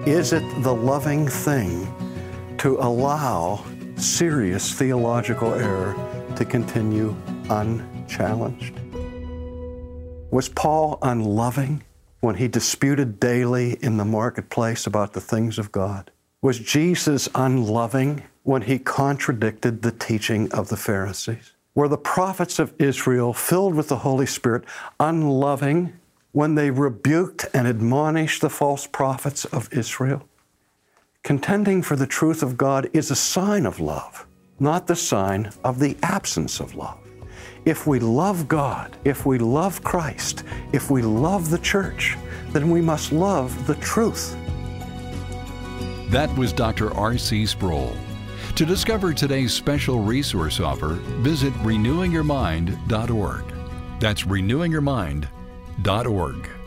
Is it the loving thing to allow serious theological error to continue unchallenged? Was Paul unloving when he disputed daily in the marketplace about the things of God? Was Jesus unloving when he contradicted the teaching of the Pharisees? Were the prophets of Israel, filled with the Holy Spirit, unloving when they rebuked and admonished the false prophets of Israel? Contending for the truth of God is a sign of love, not the sign of the absence of love. If we love God, if we love Christ, if we love the church, then we must love the truth. That was Dr. R.C. Sproul. To discover today's special resource offer, visit renewingyourmind.org. That's renewingyourmind.org.